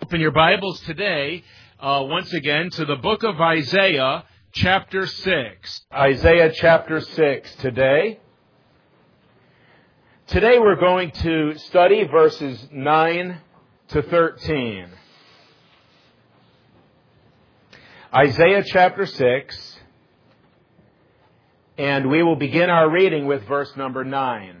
Open your Bibles today, once again, to the book of Isaiah, chapter 6. Isaiah chapter 6 today. Today we're going to study verses 9 to 13. Isaiah chapter 6, and we will begin our reading with verse number 9.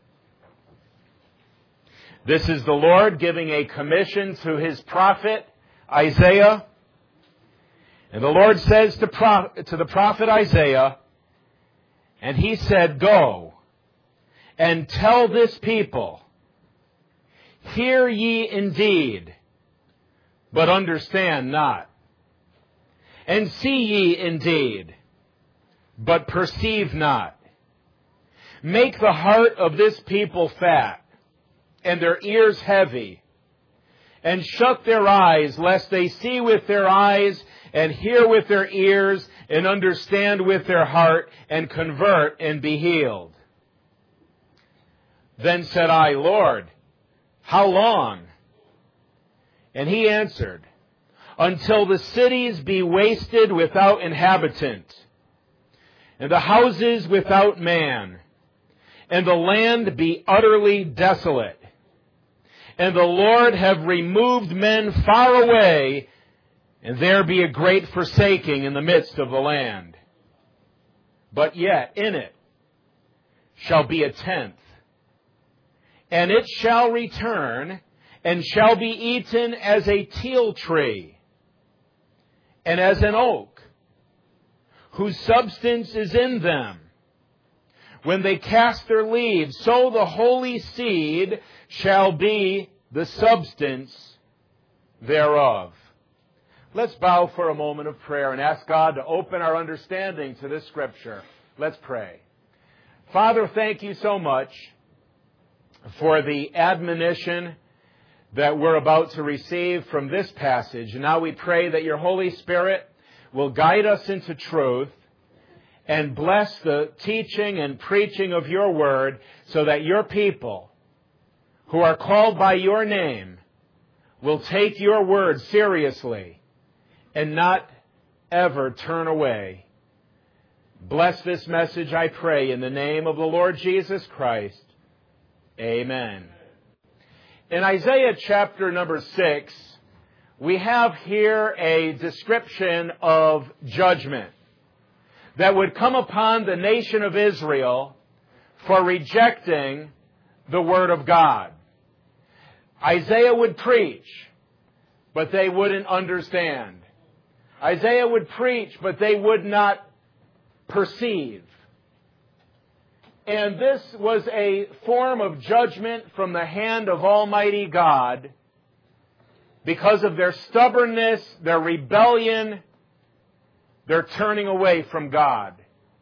This is the Lord giving a commission to His prophet, Isaiah. And the Lord says to the prophet Isaiah, and he said, "Go and tell this people, hear ye indeed, but understand not. And see ye indeed, but perceive not. Make the heart of this people fat, and their ears heavy, and shut their eyes, lest they see with their eyes, and hear with their ears, and understand with their heart, and convert, and be healed." Then said I, "Lord, how long?" And He answered, "Until the cities be wasted without inhabitant, and the houses without man, and the land be utterly desolate, and the Lord have removed men far away, and there be a great forsaking in the midst of the land. But yet in it shall be a tenth, and it shall return, and shall be eaten as a teil tree, and as an oak, whose substance is in them. When they cast their leaves, so the holy seed shall be the substance thereof." Let's bow for a moment of prayer and ask God to open our understanding to this scripture. Let's pray. Father, thank you so much for the admonition that we're about to receive from this passage. And now we pray that your Holy Spirit will guide us into truth and bless the teaching and preaching of your word, so that your people who are called by your name will take your word seriously and not ever turn away. Bless this message, I pray, in the name of the Lord Jesus Christ. Amen. In Isaiah chapter number 6, we have here a description of judgment that would come upon the nation of Israel for rejecting the Word of God. Isaiah would preach, but they wouldn't understand. Isaiah would preach, but they would not perceive. And this was a form of judgment from the hand of Almighty God because of their stubbornness, their rebellion, their turning away from God.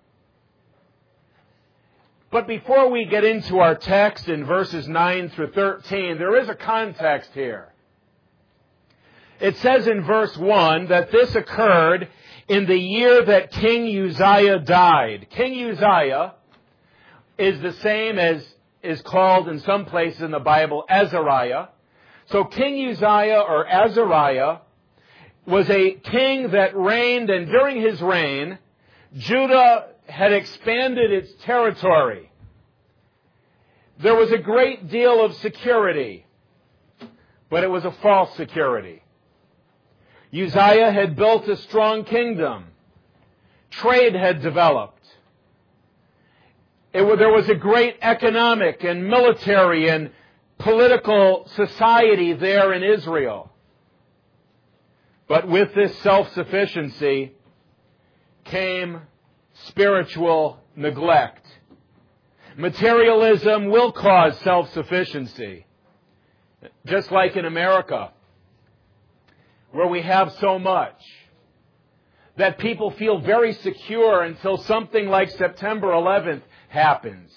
But before we get into our text in verses 9 through 13, there is a context here. It says in verse 1 that this occurred in the year that King Uzziah died. King Uzziah is the same as is called in some places in the Bible Azariah. So King Uzziah or Azariah was a king that reigned, and during his reign, Judah had expanded its territory. There was a great deal of security, but it was a false security. Uzziah had built a strong kingdom. Trade had developed. There was a great economic and military and political society there in Israel. But with this self-sufficiency came spiritual neglect. Materialism will cause self-sufficiency. Just like in America, where we have so much that people feel very secure until something like September 11th happens.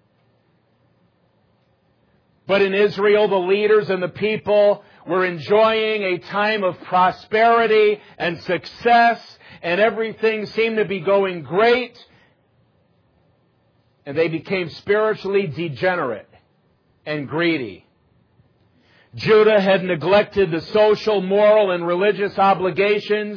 But in Israel, the leaders and the people were enjoying a time of prosperity and success, and everything seemed to be going great, and they became spiritually degenerate and greedy. Judah had neglected the social, moral, and religious obligations.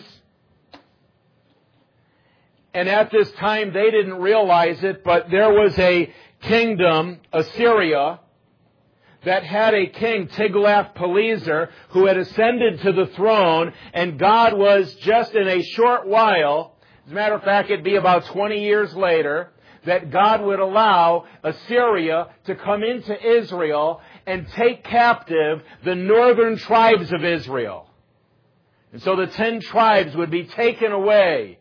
And at this time, they didn't realize it, but there was a kingdom, Assyria, that had a king, Tiglath-Pileser, who had ascended to the throne, and God was just in a short while, as a matter of fact, it'd be about 20 years later, that God would allow Assyria to come into Israel and take captive the northern tribes of Israel. And so the 10 tribes would be taken away.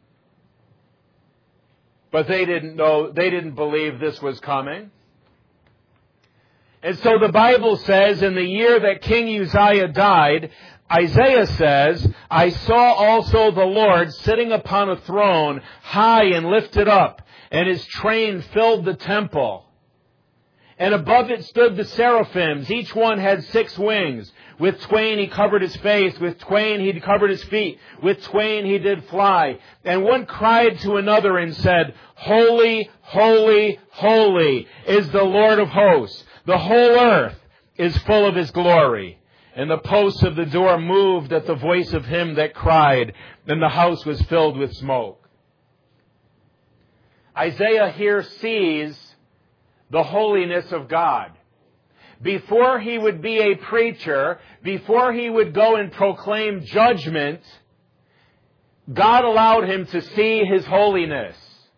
But they didn't believe this was coming. And so the Bible says, in the year that King Uzziah died, Isaiah says, I saw also the Lord sitting upon a throne, high and lifted up, and his train filled the temple. And above it stood the seraphims. Each one had 6 wings. With twain he covered his face. With twain he covered his feet. With twain he did fly. And one cried to another and said, Holy, holy, holy is the Lord of hosts. The whole earth is full of his glory. And the posts of the door moved at the voice of him that cried, and the house was filled with smoke. Isaiah here sees the holiness of God. Before he would be a preacher, before he would go and proclaim judgment, God allowed him to see his holiness.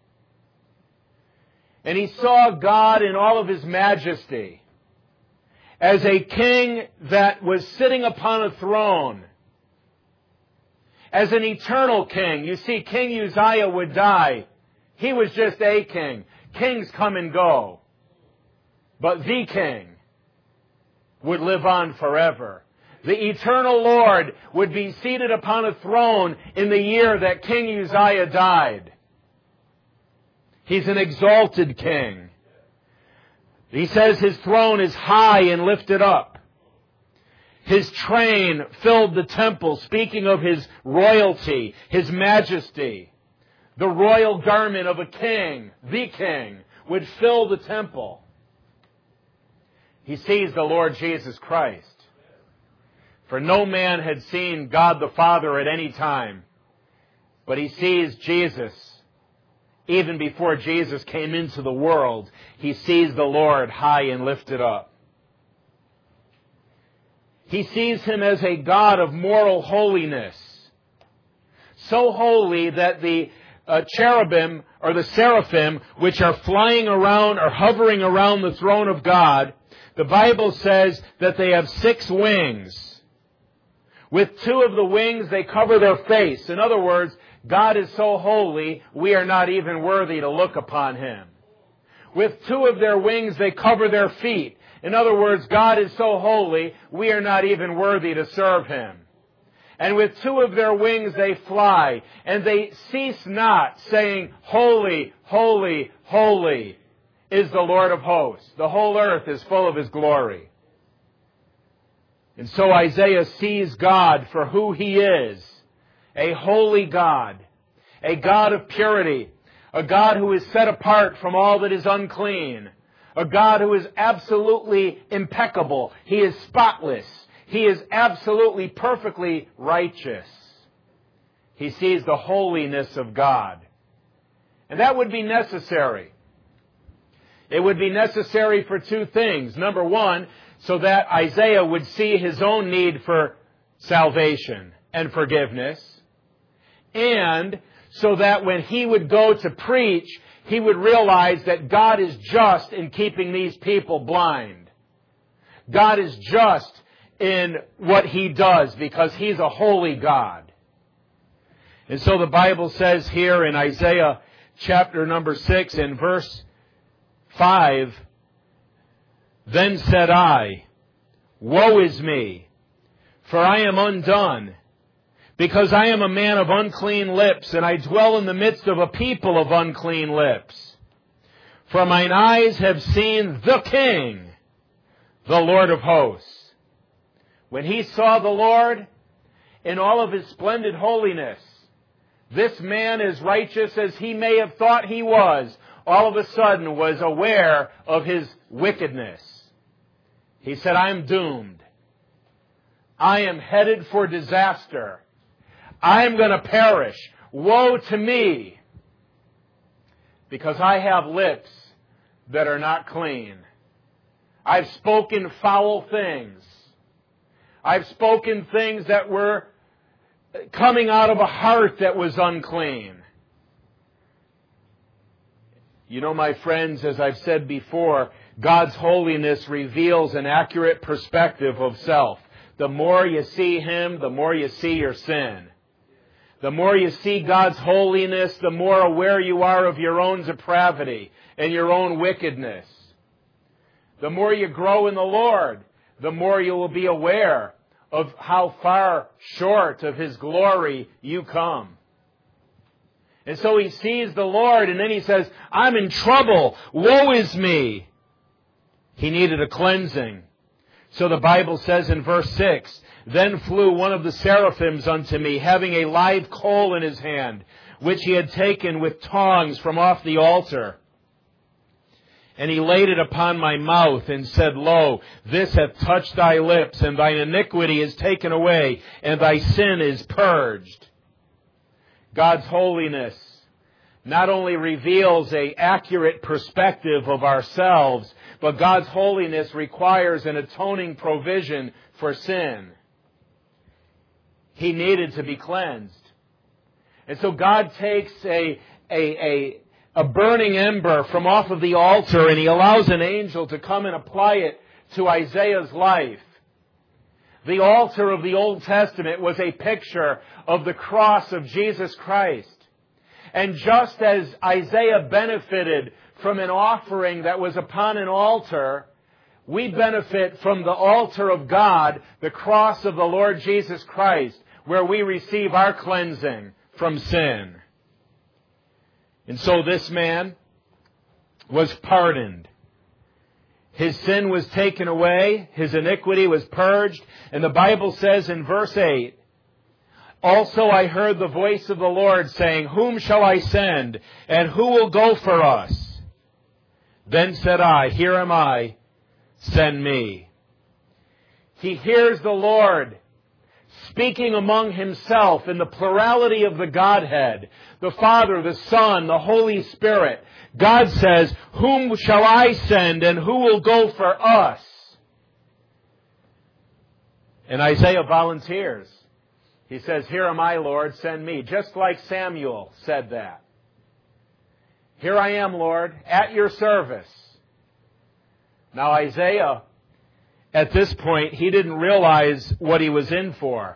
And he saw God in all of his majesty, as a king that was sitting upon a throne, as an eternal king. You see, King Uzziah would die. He was just a king. Kings come and go. But the king would live on forever. The eternal Lord would be seated upon a throne in the year that King Uzziah died. He's an exalted king. He says his throne is high and lifted up. His train filled the temple, speaking of his royalty, his majesty. The royal garment of a king, the king, would fill the temple. He sees the Lord Jesus Christ. For no man had seen God the Father at any time, but he sees Jesus. Even before Jesus came into the world, he sees the Lord high and lifted up. He sees him as a God of moral holiness. So holy that the cherubim or the seraphim, which are flying around or hovering around the throne of God, the Bible says that they have 6 wings. With 2 of the wings, they cover their face. In other words, God is so holy, we are not even worthy to look upon him. With 2 of their wings, they cover their feet. In other words, God is so holy, we are not even worthy to serve him. And with 2 of their wings, they fly, and they cease not, saying, Holy, holy, holy is the Lord of hosts. The whole earth is full of his glory. And so Isaiah sees God for who he is. A holy God, a God of purity, a God who is set apart from all that is unclean, a God who is absolutely impeccable. He is spotless. He is absolutely perfectly righteous. He sees the holiness of God. And that would be necessary. It would be necessary for 2 things. Number 1, so that Isaiah would see his own need for salvation and forgiveness. And so that when he would go to preach, he would realize that God is just in keeping these people blind. God is just in what he does because he's a holy God. And so the Bible says here in Isaiah chapter number 6 and verse 5, Then said I, Woe is me, for I am undone, because I am a man of unclean lips, and I dwell in the midst of a people of unclean lips. For mine eyes have seen the King, the Lord of hosts. When he saw the Lord in all of his splendid holiness, this man, as righteous as he may have thought he was, all of a sudden was aware of his wickedness. He said, I'm doomed. I am headed for disaster. I am going to perish. Woe to me, because I have lips that are not clean. I've spoken foul things. I've spoken things that were coming out of a heart that was unclean. You know, my friends, as I've said before, God's holiness reveals an accurate perspective of self. The more you see Him, the more you see your sin. The more you see God's holiness, the more aware you are of your own depravity and your own wickedness. The more you grow in the Lord, the more you will be aware of how far short of His glory you come. And so he sees the Lord, and then he says, I'm in trouble. Woe is me. He needed a cleansing. So the Bible says in verse 6, Then flew one of the seraphims unto me, having a live coal in his hand, which he had taken with tongs from off the altar. And he laid it upon my mouth, and said, Lo, this hath touched thy lips, and thine iniquity is taken away, and thy sin is purged. God's holiness not only reveals an accurate perspective of ourselves, but God's holiness requires an atoning provision for sin. He needed to be cleansed. And so God takes a burning ember from off of the altar, and He allows an angel to come and apply it to Isaiah's life. The altar of the Old Testament was a picture of the cross of Jesus Christ. And just as Isaiah benefited from an offering that was upon an altar, we benefit from the altar of God, the cross of the Lord Jesus Christ, where we receive our cleansing from sin. And so this man was pardoned. His sin was taken away. His iniquity was purged. And the Bible says in verse 8, Also I heard the voice of the Lord saying, Whom shall I send? And who will go for us? Then said I, Here am I, send me. He hears the Lord speaking among Himself in the plurality of the Godhead, the Father, the Son, the Holy Spirit. God says, Whom shall I send, and who will go for us? And Isaiah volunteers. He says, Here am I, Lord, send me. Just like Samuel said that. Here I am, Lord, at your service. Now Isaiah, at this point, he didn't realize what he was in for.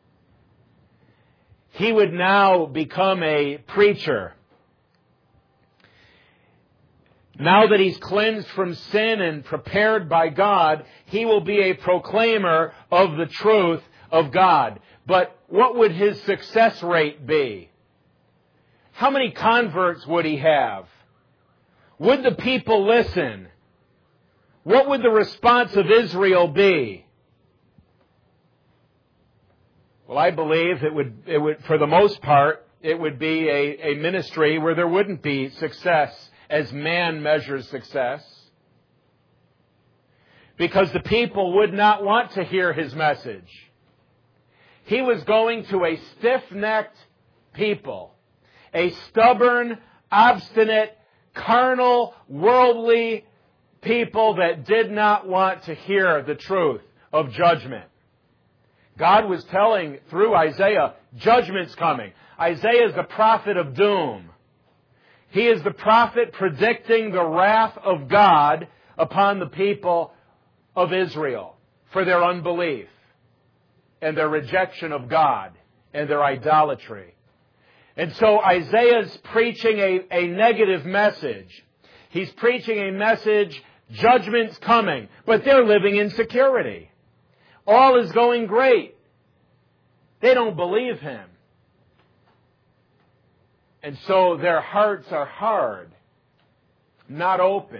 He would now become a preacher. Now that he's cleansed from sin and prepared by God, he will be a proclaimer of the truth of God. But what would his success rate be? How many converts would he have? Would the people listen? What would the response of Israel be? Well, I believe it would, for the most part, it would be a ministry where there wouldn't be success as man measures success. Because the people would not want to hear his message. He was going to a stiff-necked people, a stubborn, obstinate, carnal, worldly people that did not want to hear the truth of judgment. God was telling through Isaiah, judgment's coming. Isaiah is the prophet of doom. He is the prophet predicting the wrath of God upon the people of Israel for their unbelief and their rejection of God and their idolatry. And so Isaiah's preaching a negative message. He's preaching a message, judgment's coming, but they're living in security. All is going great. They don't believe him. And so their hearts are hard, not open.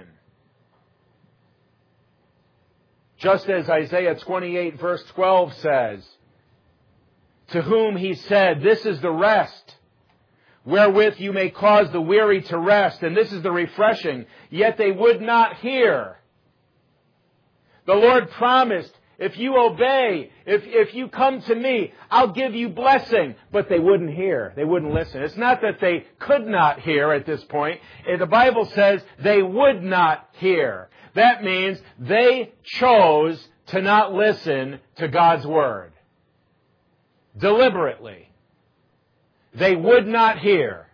Just as Isaiah 28 verse 12 says, To whom he said, This is the rest, wherewith you may cause the weary to rest, and this is the refreshing, yet they would not hear. The Lord promised, if you obey, if you come to me, I'll give you blessing. But they wouldn't hear. They wouldn't listen. It's not that they could not hear at this point. The Bible says they would not hear. That means they chose to not listen to God's Word. Deliberately. They would not hear.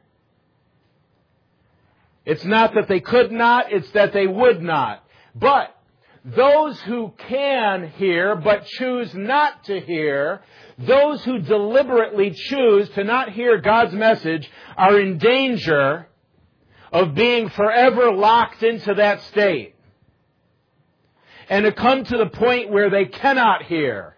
It's not that they could not, it's that they would not. But those who can hear but choose not to hear, those who deliberately choose to not hear God's message are in danger of being forever locked into that state. And to come to the point where they cannot hear.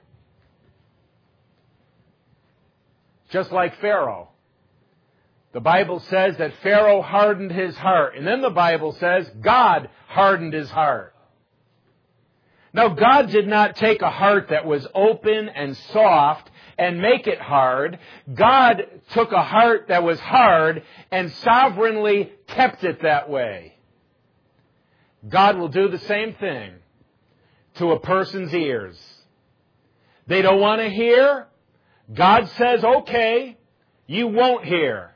Just like Pharaoh. The Bible says that Pharaoh hardened his heart. And then the Bible says God hardened his heart. Now, God did not take a heart that was open and soft and make it hard. God took a heart that was hard and sovereignly kept it that way. God will do the same thing to a person's ears. They don't want to hear. God says, okay, you won't hear.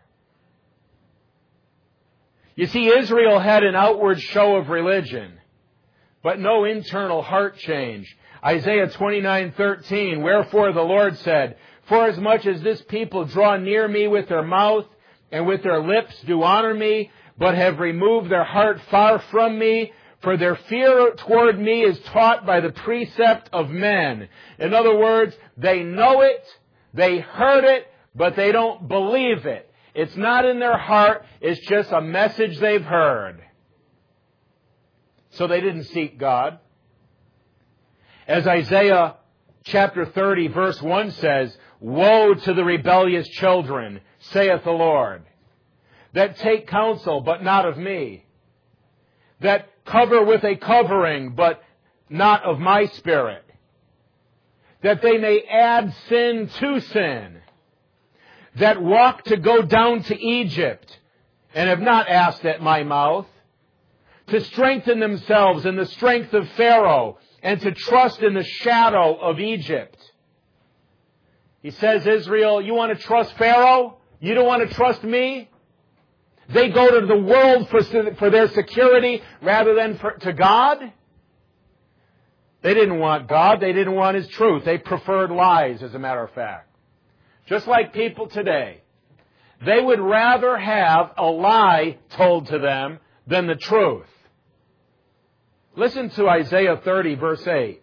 You see, Israel had an outward show of religion, but no internal heart change. Isaiah 29:13, wherefore the Lord said, forasmuch as this people draw near me with their mouth, and with their lips do honor me, but have removed their heart far from me, for their fear toward me is taught by the precept of men. In other words, they know it, they heard it, but they don't believe it. It's not in their heart, it's just a message they've heard. So they didn't seek God. As Isaiah chapter 30 verse 1 says, woe to the rebellious children, saith the Lord, that take counsel, but not of me, that cover with a covering, but not of my Spirit, that they may add sin to sin, that walk to go down to Egypt, and have not asked at my mouth, to strengthen themselves in the strength of Pharaoh, and to trust in the shadow of Egypt. He says, Israel, you want to trust Pharaoh? You don't want to trust me? They go to the world for their security rather than to God? They didn't want God. They didn't want His truth. They preferred lies, as a matter of fact. Just like people today. They would rather have a lie told to them than the truth. Listen to Isaiah 30, verse 8.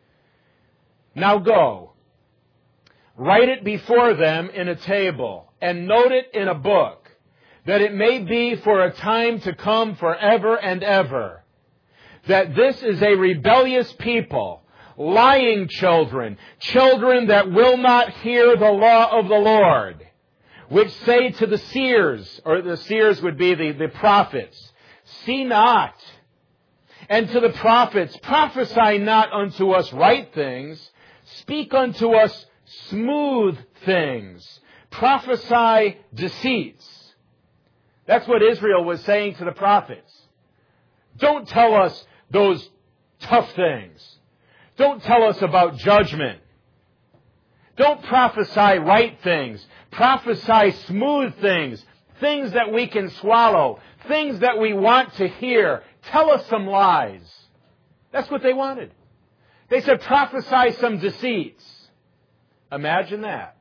Now go, write it before them in a table, and note it in a book, that it may be for a time to come forever and ever, that this is a rebellious people, lying children, children that will not hear the law of the Lord, which say to the seers, or the seers would be the prophets, see not. And to the prophets, prophesy not unto us right things, speak unto us smooth things, prophesy deceits. That's what Israel was saying to the prophets. Don't tell us those tough things. Don't tell us about judgment. Don't prophesy right things. Prophesy smooth things, things that we can swallow, things that we want to hear. Tell us some lies. That's what they wanted. They said, prophesy some deceits. Imagine that.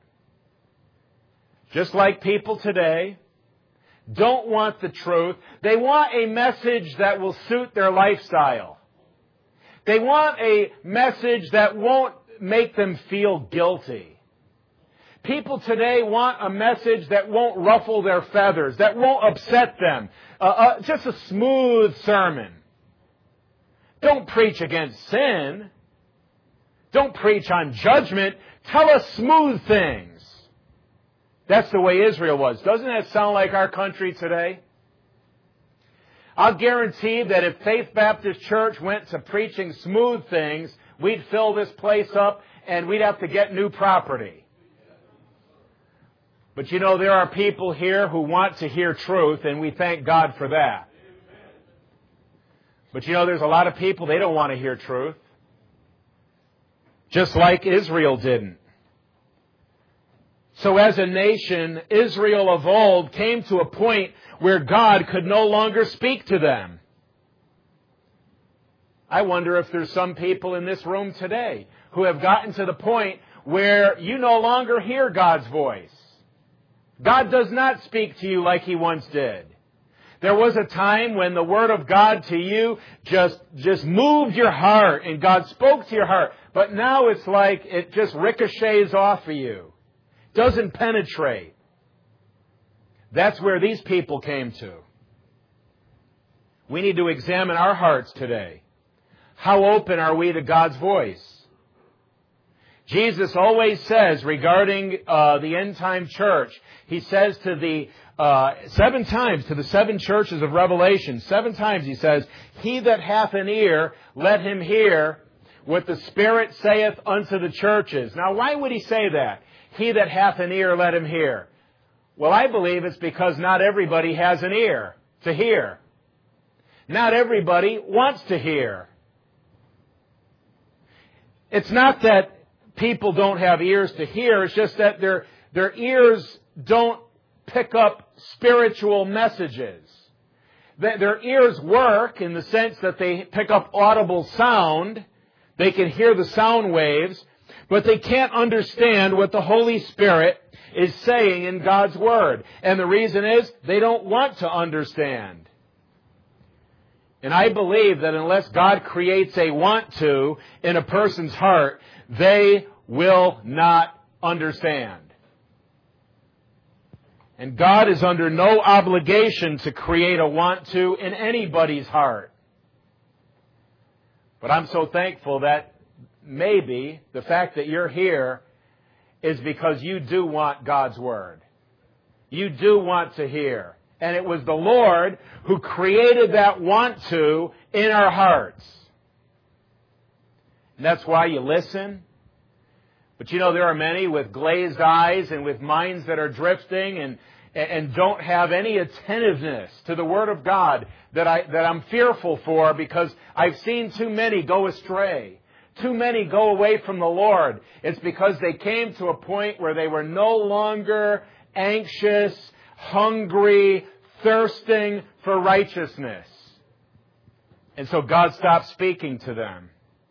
Just like people today don't want the truth. They want a message that will suit their lifestyle. They want a message that won't make them feel guilty. People today want a message that won't ruffle their feathers, that won't upset them. Just a smooth sermon. Don't preach against sin. Don't preach on judgment. Tell us smooth things. That's the way Israel was. Doesn't that sound like our country today? I'll guarantee that if Faith Baptist Church went to preaching smooth things, we'd fill this place up and we'd have to get new property. But you know, there are people here who want to hear truth, and we thank God for that. But you know, there's a lot of people, they don't want to hear truth. just like Israel didn't. So as a nation, Israel of old came to a point where God could no longer speak to them. I wonder if there's some people in this room today who have gotten to the point where you no longer hear God's voice. God does not speak to you like He once did. There was a time when the Word of God to you just moved your heart and God spoke to your heart. But now it's like it just ricochets off of you. Doesn't penetrate. That's where these people came to. We need to examine our hearts today. How open are we to God's voice? Jesus always says regarding the end-time church, He says to the 7 times to the 7 churches of Revelation, 7 times He says, "He that hath an ear, let him hear what the Spirit saith unto the churches." Now, why would He say that? He that hath an ear, let him hear. Well, I believe it's because not everybody has an ear to hear. Not everybody wants to hear. It's not that people don't have ears to hear. It's just that their ears don't pick up spiritual messages. Their ears work in the sense that they pick up audible sound. They can hear the sound waves, but they can't understand what the Holy Spirit is saying in God's Word. And the reason is they don't want to understand. And I believe that unless God creates a want to in a person's heart, they will not understand. And God is under no obligation to create a want to in anybody's heart. But I'm so thankful that maybe the fact that you're here is because you do want God's Word. You do want to hear. And it was the Lord who created that want to in our hearts. And that's why you listen. But you know, there are many with glazed eyes and with minds that are drifting and don't have any attentiveness to the Word of God that I'm fearful for, because I've seen too many go astray. Too many go away from the Lord. It's because they came to a point where they were no longer anxious, hungry, thirsting for righteousness. And so God stopped speaking to them.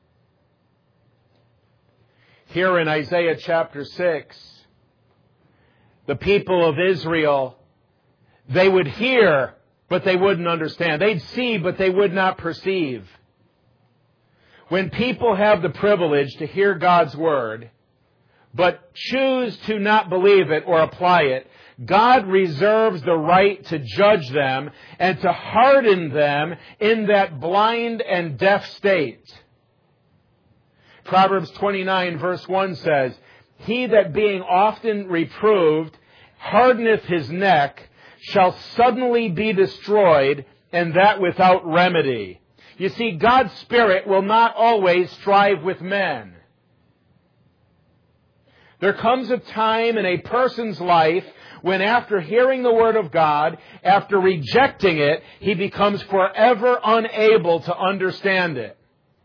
Here in Isaiah chapter 6, the people of Israel, they would hear, but they wouldn't understand. They'd see, but they would not perceive. When people have the privilege to hear God's Word, but choose to not believe it or apply it, God reserves the right to judge them and to harden them in that blind and deaf state. Proverbs 29 verse 1 says, "He that being often reproved hardeneth his neck shall suddenly be destroyed, and that without remedy." You see, God's Spirit will not always strive with men. There comes a time in a person's life when after hearing the Word of God, after rejecting it, he becomes forever unable to understand it.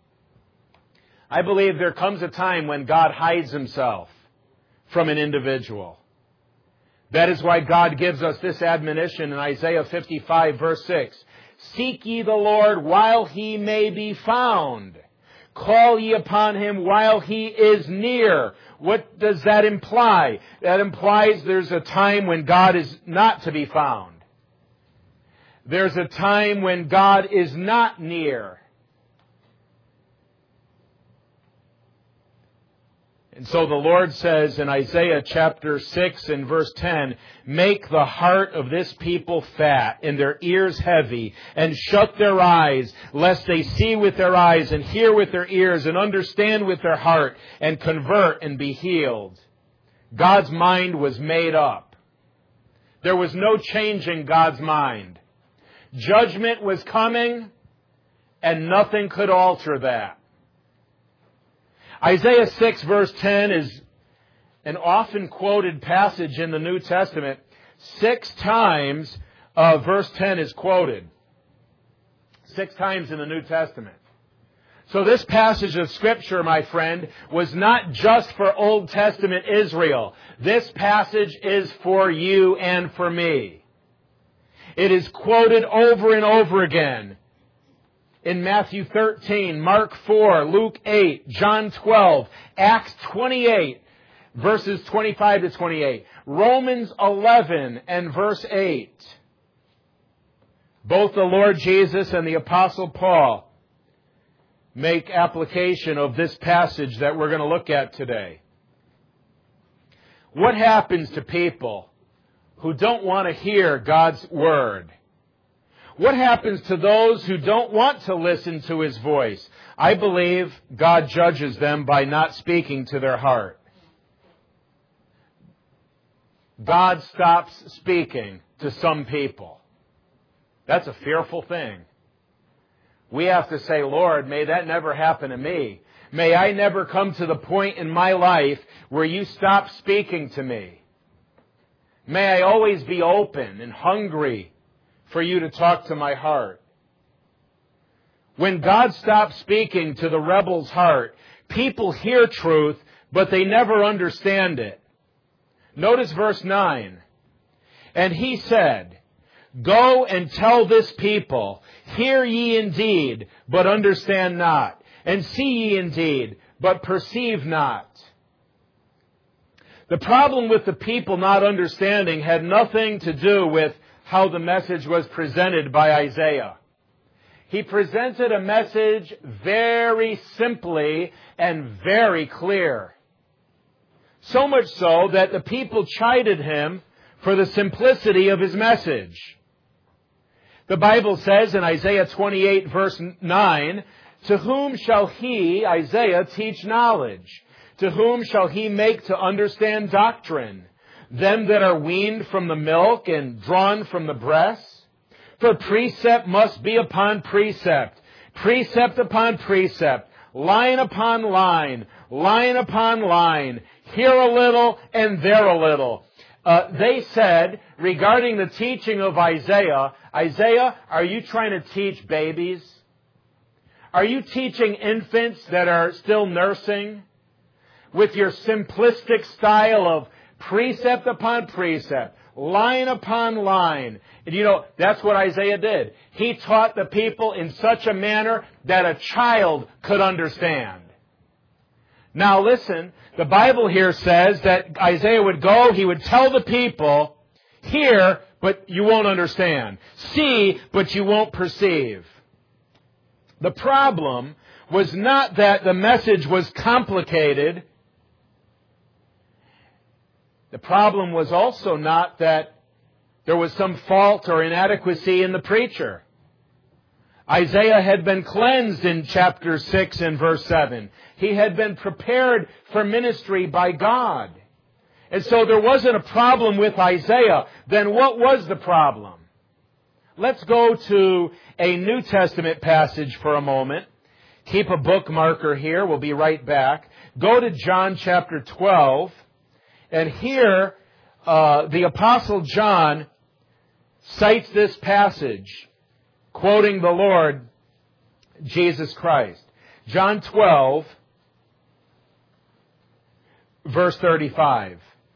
I believe there comes a time when God hides Himself from an individual. That is why God gives us this admonition in Isaiah 55 verse 6. "Seek ye the Lord while He may be found. Call ye upon Him while He is near." What does that imply? That implies there's a time when God is not to be found. There's a time when God is not near. And so the Lord says in Isaiah chapter 6 and verse 10, "Make the heart of this people fat and their ears heavy, and shut their eyes, lest they see with their eyes and hear with their ears and understand with their heart and convert and be healed." God's mind was made up. There was no changing God's mind. Judgment was coming, and nothing could alter that. Isaiah 6 verse 10 is an often quoted passage in the New Testament. 6 times verse 10 is quoted. 6 times in the New Testament. So this passage of Scripture, my friend, was not just for Old Testament Israel. This passage is for you and for me. It is quoted over and over again in Matthew 13, Mark 4, Luke 8, John 12, Acts 28, verses 25 to 28, Romans 11 and verse 8. Both the Lord Jesus and the Apostle Paul make application of this passage that we're going to look at today. What happens to people who don't want to hear God's Word? What happens to those who don't want to listen to His voice? I believe God judges them by not speaking to their heart. God stops speaking to some people. That's a fearful thing. We have to say, Lord, may that never happen to me. May I never come to the point in my life where you stop speaking to me. May I always be open and hungry for you to talk to my heart. When God stops speaking to the rebel's heart, people hear truth, but they never understand it. Notice verse 9. And he said, Go and tell this people, hear ye indeed, but understand not, and see ye indeed, but perceive not. The problem with the people not understanding had nothing to do with how the message was presented by Isaiah. He presented a message very simply and very clear. So much so that the people chided him for the simplicity of his message. The Bible says in Isaiah 28 verse 9, To whom shall he, Isaiah, teach knowledge? To whom shall he make to understand doctrine? Them that are weaned from the milk and drawn from the breast? For precept must be upon precept, precept upon precept, line upon line, line upon line, here a little and there a little. They said, regarding the teaching of Isaiah, Isaiah, are you trying to teach babies? Are you teaching infants that are still nursing? With your simplistic style of precept upon precept, line upon line. And you know, that's what Isaiah did. He taught the people in such a manner that a child could understand. Now listen, the Bible here says that Isaiah would go, he would tell the people, hear, but you won't understand. See, but you won't perceive. The problem was not that the message was complicated. The problem was also not that there was some fault or inadequacy in the preacher. Isaiah had been cleansed in chapter 6 and verse 7. He had been prepared for ministry by God. And so there wasn't a problem with Isaiah. Then what was the problem? Let's go to a New Testament passage for a moment. Keep a bookmarker here. We'll be right back. Go to John chapter 12. And here, the Apostle John cites this passage, quoting the Lord Jesus Christ. John 12, verse 35.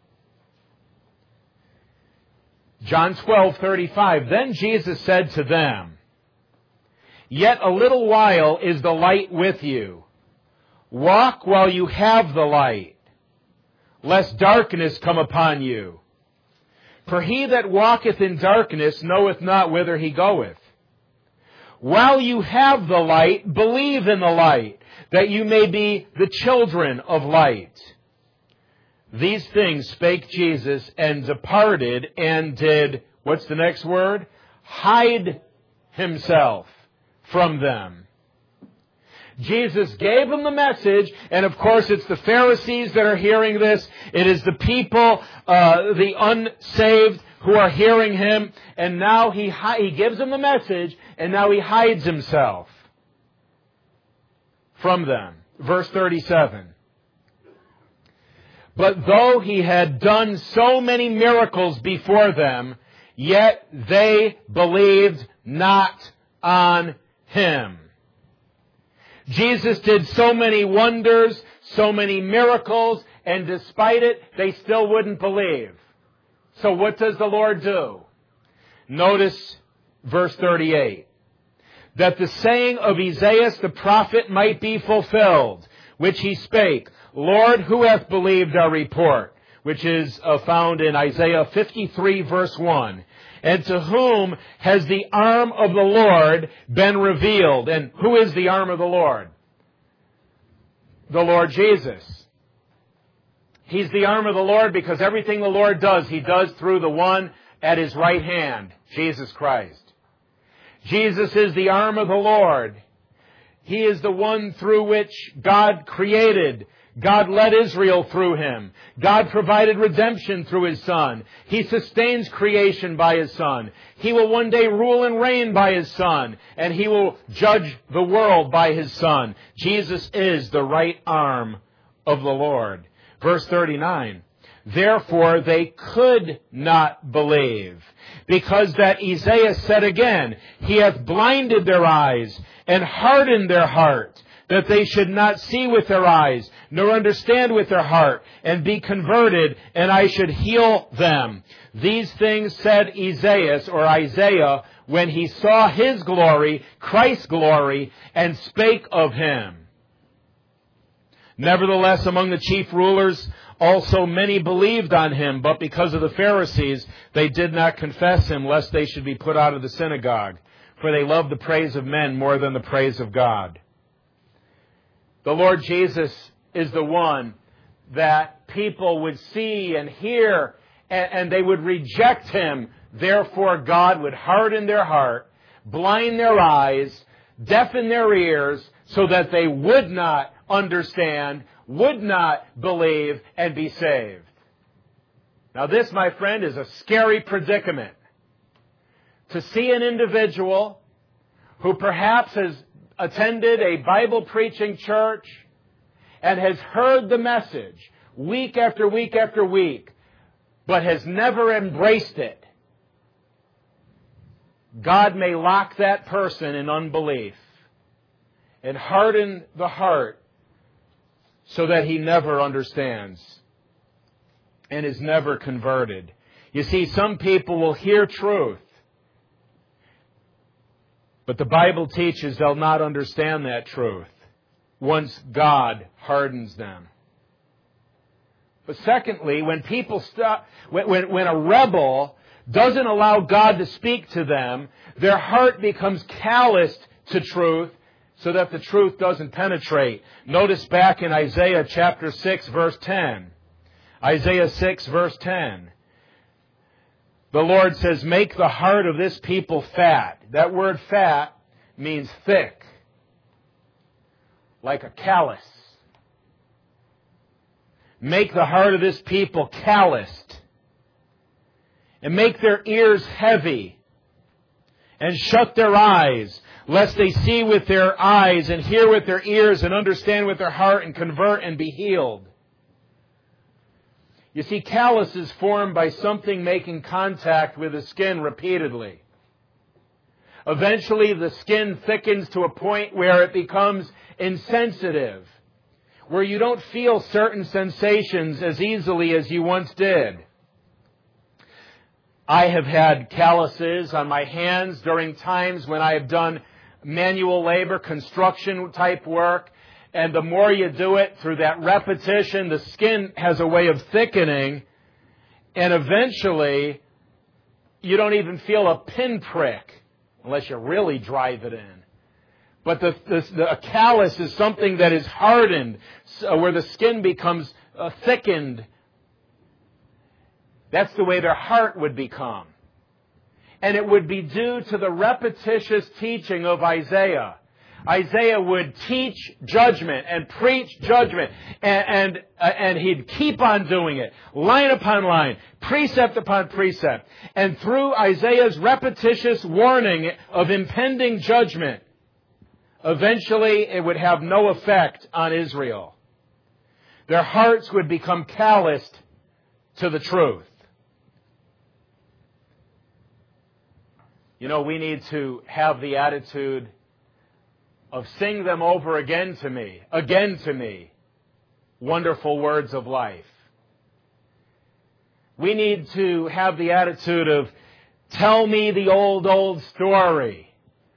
John 12:35. Then Jesus said to them, Yet a little while is the light with you. Walk while you have the light, lest darkness come upon you. For he that walketh in darkness knoweth not whither he goeth. While you have the light, believe in the light, that you may be the children of light. These things spake Jesus, and departed, and did, what's the next word? Hide himself from them. Jesus gave them the message, and of course it's the Pharisees that are hearing this. It is the people, the unsaved, who are hearing him, and now he gives them the message, and now he hides himself from them. Verse 37. But though he had done so many miracles before them, yet they believed not on him. Jesus did so many wonders, so many miracles, and despite it, they still wouldn't believe. So what does the Lord do? Notice verse 38. That the saying of Isaiah the prophet might be fulfilled, which he spake, Lord, who hath believed our report? Which is found in Isaiah 53 verse 1. And to whom has the arm of the Lord been revealed? And who is the arm of the Lord? The Lord Jesus. He's the arm of the Lord because everything the Lord does, He does through the one at His right hand, Jesus Christ. Jesus is the arm of the Lord. He is the one through which God created. God led Israel through Him. God provided redemption through His Son. He sustains creation by His Son. He will one day rule and reign by His Son. And He will judge the world by His Son. Jesus is the right arm of the Lord. Verse 39. Therefore they could not believe, because that Isaiah said again, He hath blinded their eyes and hardened their heart, that they should not see with their eyes, nor understand with their heart, and be converted, and I should heal them. These things said Isaiah, when he saw His glory, Christ's glory, and spake of Him. Nevertheless, among the chief rulers also many believed on Him, but because of the Pharisees, they did not confess Him, lest they should be put out of the synagogue. For they loved the praise of men more than the praise of God. The Lord Jesus is the one that people would see and hear, and they would reject Him. Therefore, God would harden their heart, blind their eyes, deafen their ears, so that they would not understand, would not believe, and be saved. Now this, my friend, is a scary predicament. To see an individual who perhaps has attended a Bible-preaching church and has heard the message week after week after week, but has never embraced it. God may lock that person in unbelief and harden the heart so that he never understands and is never converted. You see, some people will hear truth, but the Bible teaches they'll not understand that truth once God hardens them. But secondly, when people when a rebel doesn't allow God to speak to them, their heart becomes calloused to truth so that the truth doesn't penetrate. Notice back in Isaiah chapter 6 verse 10. Isaiah 6 verse 10. The Lord says, make the heart of this people fat. That word fat means thick, like a callus. Make the heart of this people calloused, and make their ears heavy, and shut their eyes, lest they see with their eyes, and hear with their ears, and understand with their heart, and convert and be healed. You see, callus is formed by something making contact with the skin repeatedly. Eventually, the skin thickens to a point where it becomes insensitive, where you don't feel certain sensations as easily as you once did. I have had calluses on my hands during times when I have done manual labor, construction type work. And the more you do it, through that repetition, the skin has a way of thickening. And eventually, you don't even feel a pinprick unless you really drive it in. But the callus is something that is hardened, where the skin becomes thickened. That's the way their heart would become. And it would be due to the repetitious teaching of Isaiah. Isaiah would teach judgment and preach judgment, and he'd keep on doing it, line upon line, precept upon precept. And through Isaiah's repetitious warning of impending judgment, eventually it would have no effect on Israel. Their hearts would become calloused to the truth. You know, we need to have the attitude of sing them over again to me, wonderful words of life. We need to have the attitude of, tell me the old story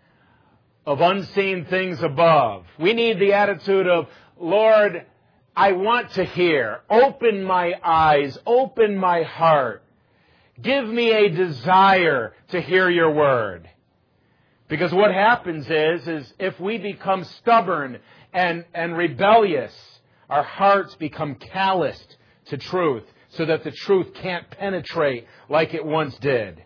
of unseen things above. We need the attitude of, Lord, I want to hear. Open my eyes, open my heart. Give me a desire to hear your word. Because what happens is if we become stubborn and rebellious, our hearts become calloused to truth, so that the truth can't penetrate like it once did.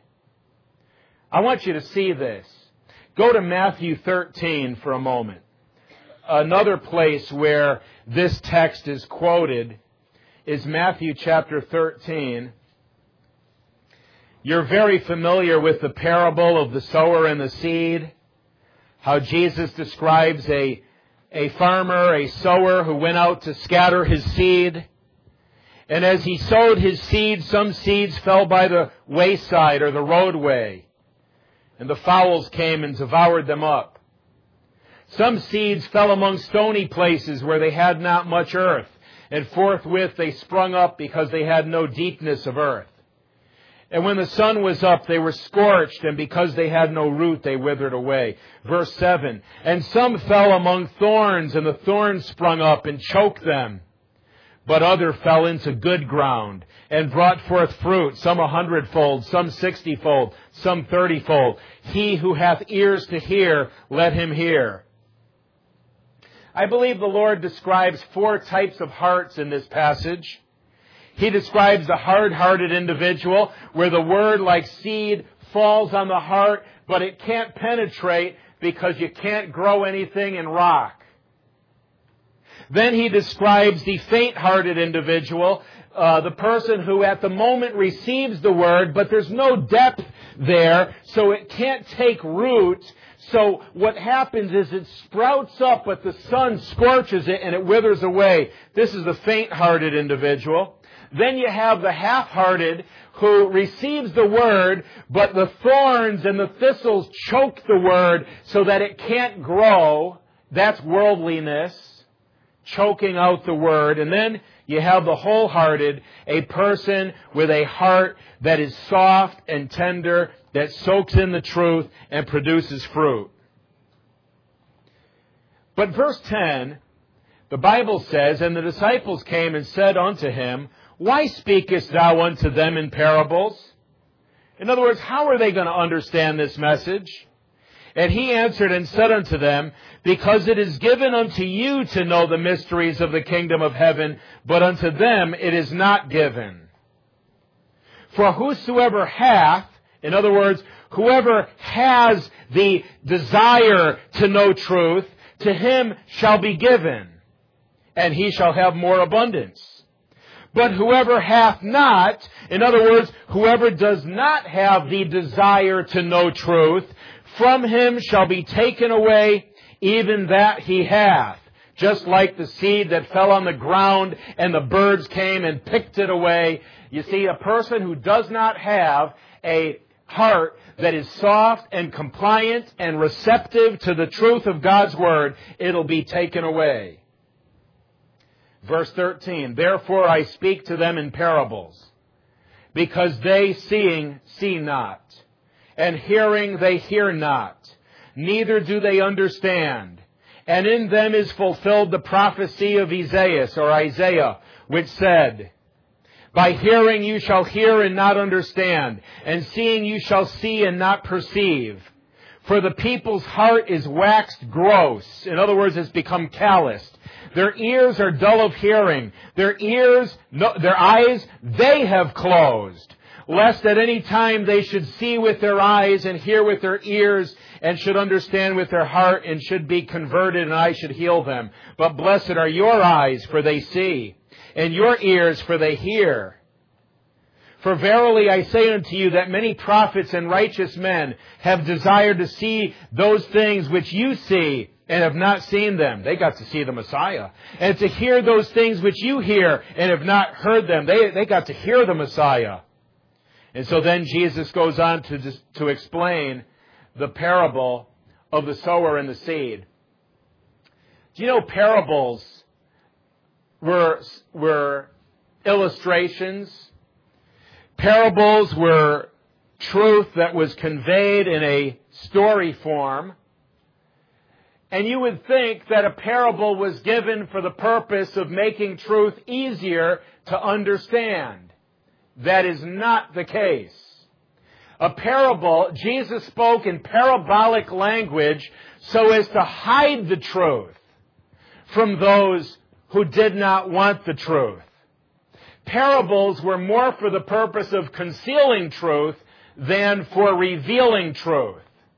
I want you to see this. Go to Matthew 13 for a moment. Another place where this text is quoted is Matthew chapter 13. You're very familiar with the parable of the sower and the seed. How Jesus describes a farmer, a sower who went out to scatter his seed. And as he sowed his seed, some seeds fell by the wayside or the roadway, and the fowls came and devoured them up. Some seeds fell among stony places where they had not much earth, and forthwith they sprung up because they had no deepness of earth. And when the sun was up, they were scorched, and because they had no root, they withered away. Verse 7, and some fell among thorns, and the thorns sprung up and choked them. But other fell into good ground and brought forth fruit, some 100-fold, some 60-fold, some 30-fold. He who hath ears to hear, let him hear. I believe the Lord describes 4 types of hearts in this passage. He describes the hard-hearted individual, where the word like seed falls on the heart, but it can't penetrate because you can't grow anything in rock. Then he describes the faint-hearted individual, the person who at the moment receives the word, but there's no depth there, so it can't take root. So what happens is it sprouts up, but the sun scorches it and it withers away. This is the faint-hearted individual. Then you have the half-hearted who receives the word, but the thorns and the thistles choke the word so that it can't grow. That's worldliness, choking out the word. And then you have the wholehearted, a person with a heart that is soft and tender, that soaks in the truth and produces fruit. But verse 10, the Bible says, and the disciples came and said unto him, why speakest thou unto them in parables? In other words, how are they going to understand this message? And he answered and said unto them, because it is given unto you to know the mysteries of the kingdom of heaven, but unto them it is not given. For whosoever hath, in other words, whoever has the desire to know truth, to him shall be given, and he shall have more abundance. But whoever hath not, in other words, whoever does not have the desire to know truth, from him shall be taken away even that he hath. Just like the seed that fell on the ground and the birds came and picked it away. You see, a person who does not have a heart that is soft and compliant and receptive to the truth of God's word, it'll be taken away. Verse 13, therefore I speak to them in parables, because they seeing see not, and hearing they hear not, neither do they understand. And in them is fulfilled the prophecy of Isaiah, which said, by hearing you shall hear and not understand, and seeing you shall see and not perceive. For the people's heart is waxed gross. In other words, it's become calloused. Their ears are dull of hearing. Their eyes, they have closed. Lest at any time they should see with their eyes and hear with their ears and should understand with their heart and should be converted and I should heal them. But blessed are your eyes, for they see, and your ears, for they hear. For verily I say unto you that many prophets and righteous men have desired to see those things which you see and have not seen them. They got to see the Messiah. And to hear those things which you hear and have not heard them. They got to hear the Messiah. And so then Jesus goes on to explain the parable of the sower and the seed. Do you know parables were illustrations? Parables were truth that was conveyed in a story form. And you would think that a parable was given for the purpose of making truth easier to understand. That is not the case. A parable, Jesus spoke in parabolic language so as to hide the truth from those who did not want the truth. Parables were more for the purpose of concealing truth than for revealing truth.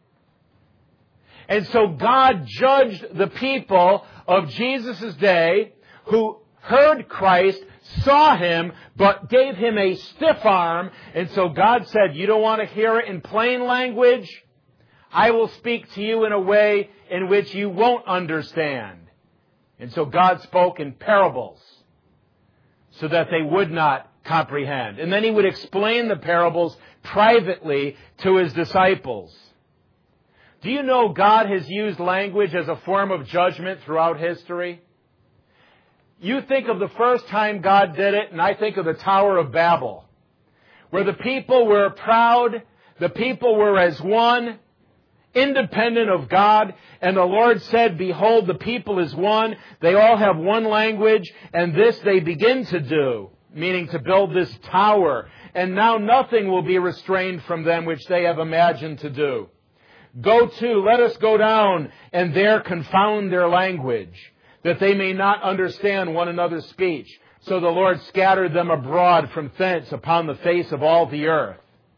And so God judged the people of Jesus' day who heard Christ, saw Him, but gave Him a stiff arm. And so God said, you don't want to hear it in plain language? I will speak to you in a way in which you won't understand. And so God spoke in parables so that they would not comprehend. And then He would explain the parables privately to His disciples. Do you know God has used language as a form of judgment throughout history? You think of the first time God did it, and I think of the Tower of Babel, where the people were proud, the people were as one, independent of God, and the Lord said, behold, the people is one, they all have one language, and this they begin to do, meaning to build this tower, and now nothing will be restrained from them which they have imagined to do. Go to, let us go down, and there confound their language, that they may not understand one another's speech. So the Lord scattered them abroad from thence upon the face of all the earth.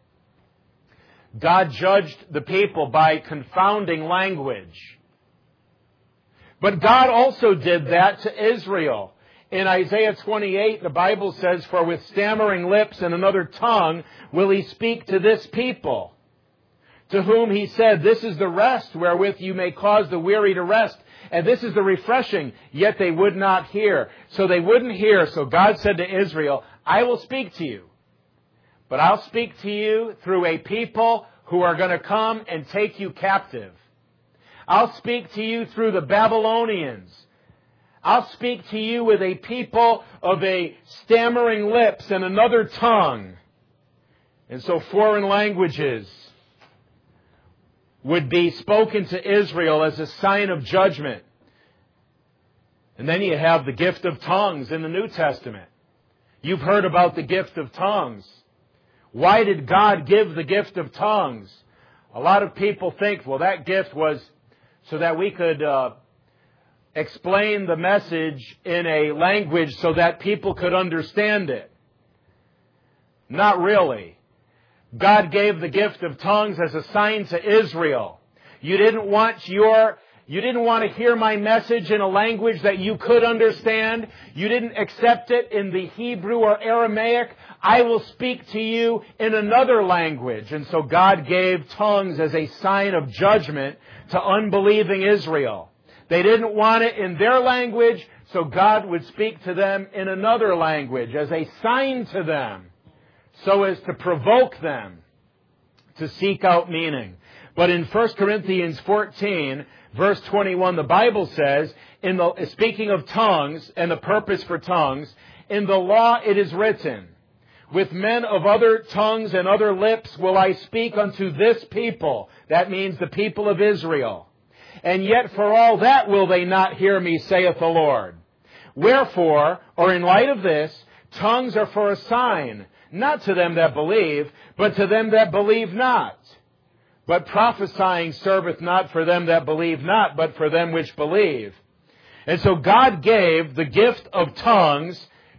God judged the people by confounding language. But God also did that to Israel. In Isaiah 28, the Bible says, for with stammering lips and another tongue will He speak to this people, to whom He said, this is the rest wherewith you may cause the weary to rest, and this is the refreshing, yet they would not hear. So they wouldn't hear. So God said to Israel, I will speak to you, but I'll speak to you through a people who are going to come and take you captive. I'll speak to you through the Babylonians. I'll speak to you with a people of a stammering lips and another tongue. And so foreign languages would be spoken to Israel as a sign of judgment. And then you have the gift of tongues in the New Testament. You've heard about the gift of tongues. Why did God give the gift of tongues? A lot of people think, well, that gift was so that we could explain the message in a language so that people could understand it. Not really. God gave the gift of tongues as a sign to Israel. You didn't want to hear my message in a language that you could understand. You didn't accept it in the Hebrew or Aramaic. I will speak to you in another language. And so God gave tongues as a sign of judgment to unbelieving Israel. They didn't want it in their language, so God would speak to them in another language as a sign to them, so as to provoke them to seek out meaning. But in 1 Corinthians 14, verse 21, the Bible says, speaking of tongues and the purpose for tongues, in the law it is written, with men of other tongues and other lips will I speak unto this people. That means the people of Israel. And yet for all that will they not hear me, saith the Lord. Wherefore, or in light of this, tongues are for a sign, not to them that believe, but to them that believe not. But prophesying serveth not for them that believe not, but for them which believe. And so God gave the gift of tongues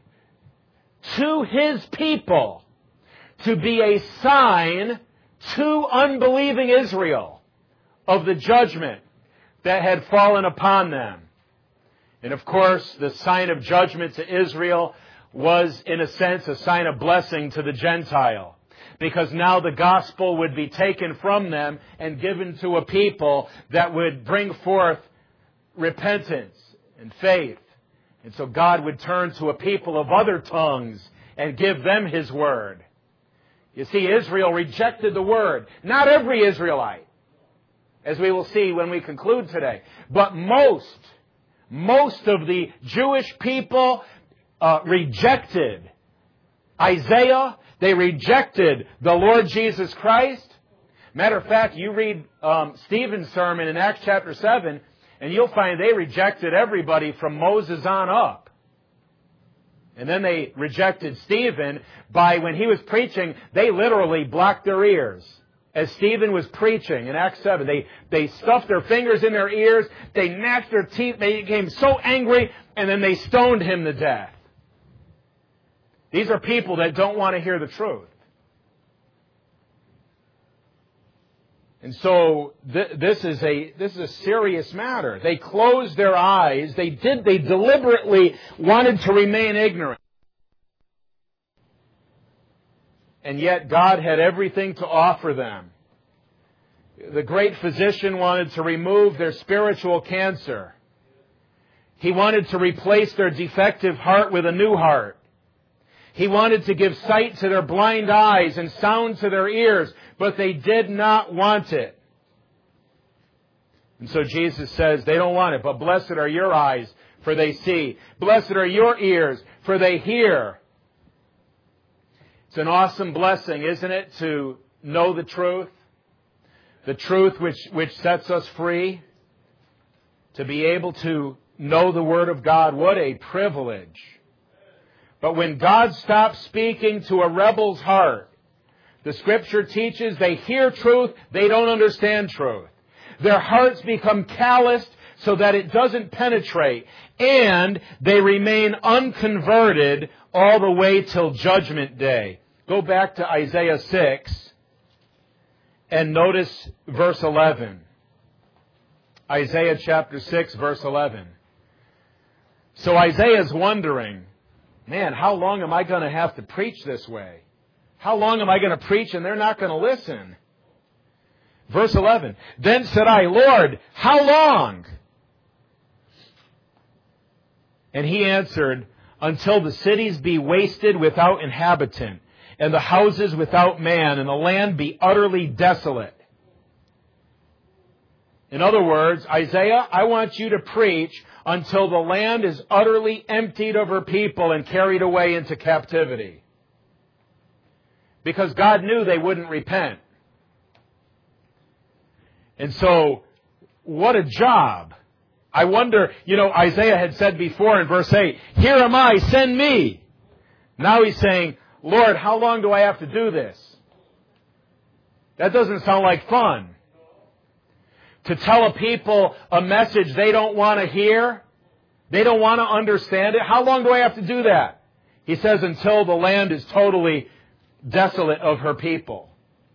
to His people to be a sign to unbelieving Israel of the judgment that had fallen upon them. And of course, the sign of judgment to Israel was, in a sense, a sign of blessing to the Gentile, because now the gospel would be taken from them and given to a people that would bring forth repentance and faith. And so God would turn to a people of other tongues and give them His word. You see, Israel rejected the word. Not every Israelite, as we will see when we conclude today, but most most of the Jewish people rejected Isaiah. They rejected the Lord Jesus Christ. Matter of fact, you read Stephen's sermon in Acts chapter 7, and you'll find they rejected everybody from Moses on up. And then they rejected Stephen by, when he was preaching, they literally blocked their ears. As Stephen was preaching in Acts 7, they stuffed their fingers in their ears, they gnashed their teeth, they became so angry, and then they stoned him to death. These are people that don't want to hear the truth. And so this is a serious matter. They closed their eyes. They deliberately wanted to remain ignorant. And yet God had everything to offer them. The great physician wanted to remove their spiritual cancer. He wanted to replace their defective heart with a new heart. He wanted to give sight to their blind eyes and sound to their ears, but they did not want it. And so Jesus says they don't want it, but blessed are your eyes, for they see. Blessed are your ears, for they hear. It's an awesome blessing, isn't it, to know the truth which sets us free, to be able to know the Word of God. What a privilege. But when God stops speaking to a rebel's heart, the Scripture teaches they hear truth, they don't understand truth. Their hearts become calloused so that it doesn't penetrate, and they remain unconverted all the way till Judgment Day. Go back to Isaiah 6 and notice verse 11. Isaiah chapter 6, verse 11. So Isaiah's wondering, man, how long am I going to have to preach this way? How long am I going to preach and they're not going to listen? Verse 11. Then said I, Lord, how long? And he answered, until the cities be wasted without inhabitant, and the houses without man, and the land be utterly desolate. In other words, Isaiah, I want you to preach until the land is utterly emptied of her people and carried away into captivity. Because God knew they wouldn't repent. And so, what a job. I wonder, Isaiah had said before in verse 8, here am I, send me. Now he's saying, Lord, how long do I have to do this? That doesn't sound like fun. To tell a people a message they don't want to hear, they don't want to understand it. How long do I have to do that? He says, until the land is totally desolate of her people.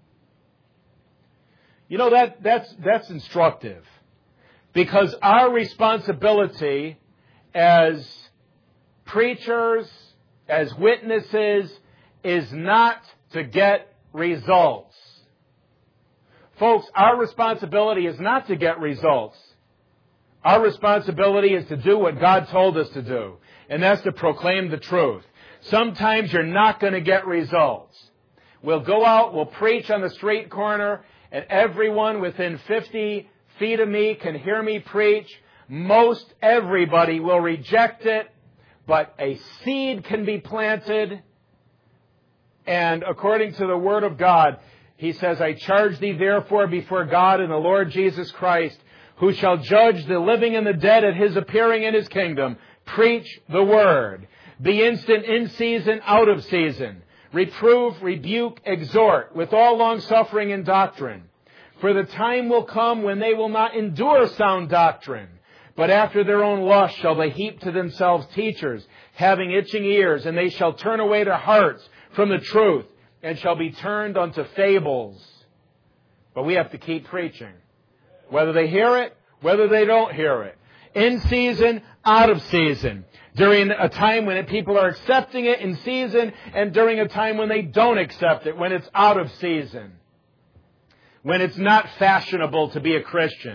That's instructive. Because our responsibility as preachers, as witnesses, is not to get results. Folks, our responsibility is not to get results. Our responsibility is to do what God told us to do, and that's to proclaim the truth. Sometimes you're not going to get results. We'll go out, we'll preach on the street corner, and everyone within 50 feet of me can hear me preach. Most everybody will reject it, but a seed can be planted, and according to the Word of God, He says, I charge thee therefore before God and the Lord Jesus Christ, who shall judge the living and the dead at His appearing in His kingdom. Preach the Word. Be instant in season, out of season. Reprove, rebuke, exhort, with all longsuffering and doctrine. For the time will come when they will not endure sound doctrine, but after their own lust shall they heap to themselves teachers, having itching ears, and they shall turn away their hearts from the truth, and shall be turned unto fables. But we have to keep preaching. Whether they hear it, whether they don't hear it. In season, out of season. During a time when people are accepting it in season, and during a time when they don't accept it, when it's out of season. When it's not fashionable to be a Christian.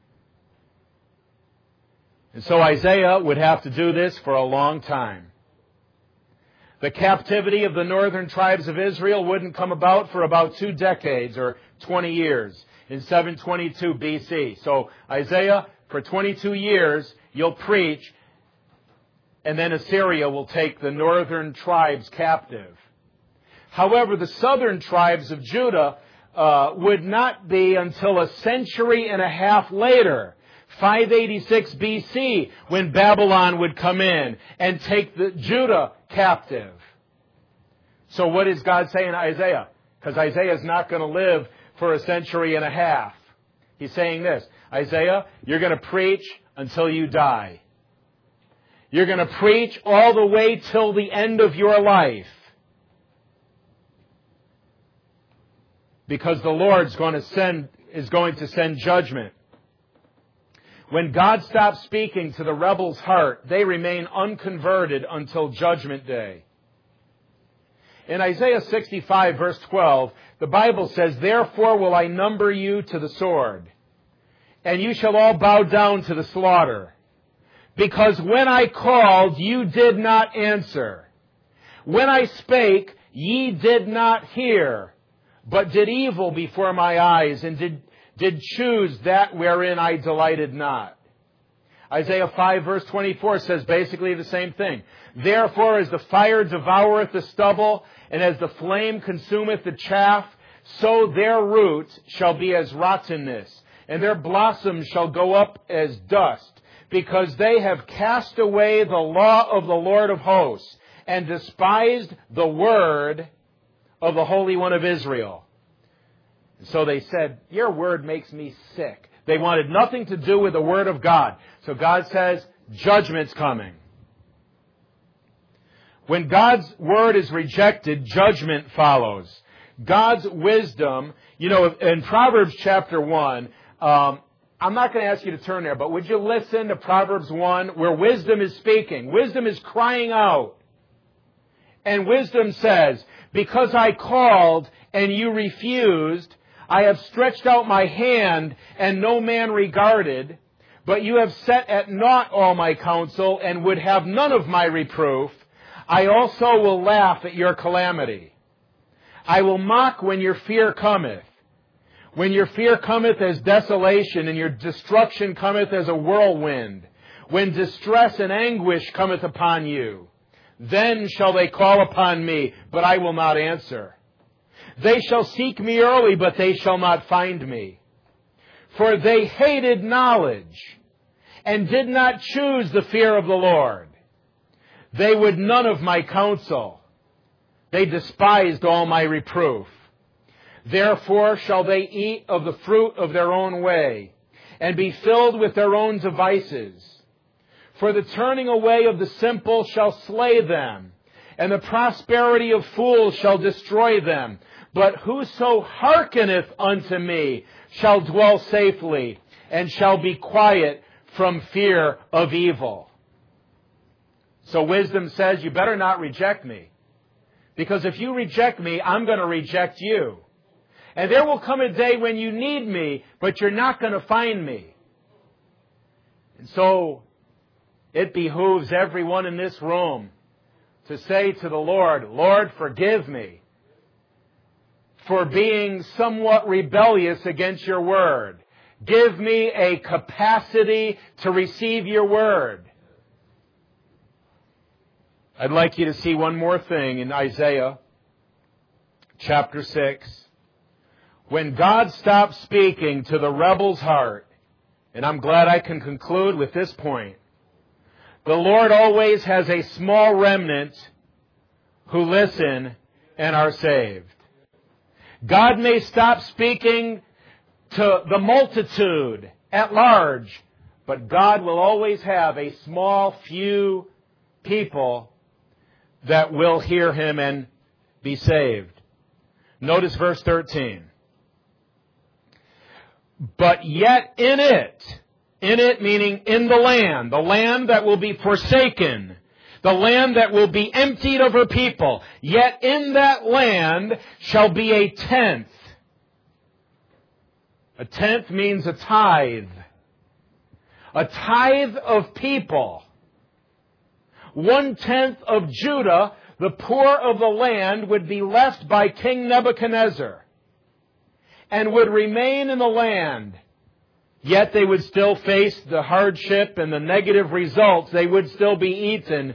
And so Isaiah would have to do this for a long time. The captivity of the northern tribes of Israel wouldn't come about for about 2 decades or 20 years in 722 BC. So Isaiah, for 22 years, you'll preach, and then Assyria will take the northern tribes captive. However, the southern tribes of Judah would not be until a century and a half later, 586 BC, when Babylon would come in and take Judah captive. So what is God saying to Isaiah? Because Isaiah is not going to live for a century and a half. He's saying this, Isaiah, you're going to preach until you die. You're going to preach all the way till the end of your life. Because the Lord is going to send judgment. When God stops speaking to the rebel's heart, they remain unconverted until Judgment Day. In Isaiah 65, verse 12, the Bible says, "Therefore will I number you to the sword, and you shall all bow down to the slaughter. Because when I called, you did not answer. When I spake, ye did not hear, but did evil before my eyes, and did choose that wherein I delighted not." Isaiah 5 verse 24 says basically the same thing. "Therefore as the fire devoureth the stubble, and as the flame consumeth the chaff, so their root shall be as rottenness, and their blossoms shall go up as dust, because they have cast away the law of the Lord of hosts, and despised the word of the Holy One of Israel." So they said, "Your word makes me sick." They wanted nothing to do with the word of God. So God says, judgment's coming. When God's word is rejected, judgment follows. God's wisdom, in Proverbs chapter 1, I'm not going to ask you to turn there, but would you listen to Proverbs 1, where wisdom is speaking? Wisdom is crying out. And wisdom says, "Because I called and you refused, I have stretched out my hand and no man regarded, but you have set at naught all my counsel and would have none of my reproof. I also will laugh at your calamity. I will mock when your fear cometh. When your fear cometh as desolation, and your destruction cometh as a whirlwind, when distress and anguish cometh upon you, then shall they call upon me, but I will not answer. They shall seek me early, but they shall not find me. For they hated knowledge, and did not choose the fear of the Lord. They would none of my counsel. They despised all my reproof. Therefore shall they eat of the fruit of their own way, and be filled with their own devices. For the turning away of the simple shall slay them, and the prosperity of fools shall destroy them. But whoso hearkeneth unto me shall dwell safely, and shall be quiet from fear of evil." So wisdom says, you better not reject me. Because if you reject me, I'm going to reject you. And there will come a day when you need me, but you're not going to find me. And so it behooves everyone in this room to say to the Lord, "Lord, forgive me for being somewhat rebellious against your word. Give me a capacity to receive your word." I'd like you to see one more thing in Isaiah chapter 6. When God stops speaking to the rebel's heart, and I'm glad I can conclude with this point, the Lord always has a small remnant who listen and are saved. God may stop speaking to the multitude at large, but God will always have a small few people that will hear Him and be saved. Notice verse 13. "But yet in it meaning in the land that will be forsaken, the land that will be emptied of her people, yet in that land shall be a tenth." A tenth means a tithe. A tithe of people. 1/10 of Judah, the poor of the land, would be left by King Nebuchadnezzar and would remain in the land. Yet they would still face the hardship and the negative results. They would still be eaten.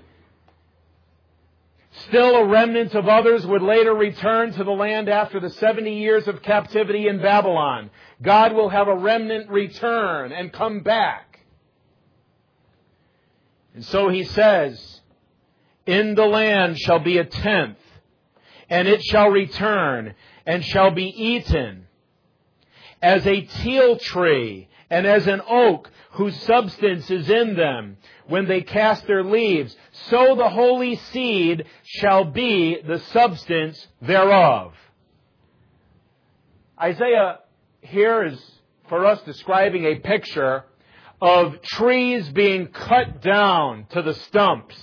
Still a remnant of others would later return to the land after the 70 years of captivity in Babylon. God will have a remnant return and come back. And so he says, in the land shall be a tenth, and it shall return, and shall be eaten, as a teil tree, and as an oak whose substance is in them, when they cast their leaves, so the holy seed shall be the substance thereof. Isaiah here is, for us, describing a picture of trees being cut down to the stumps.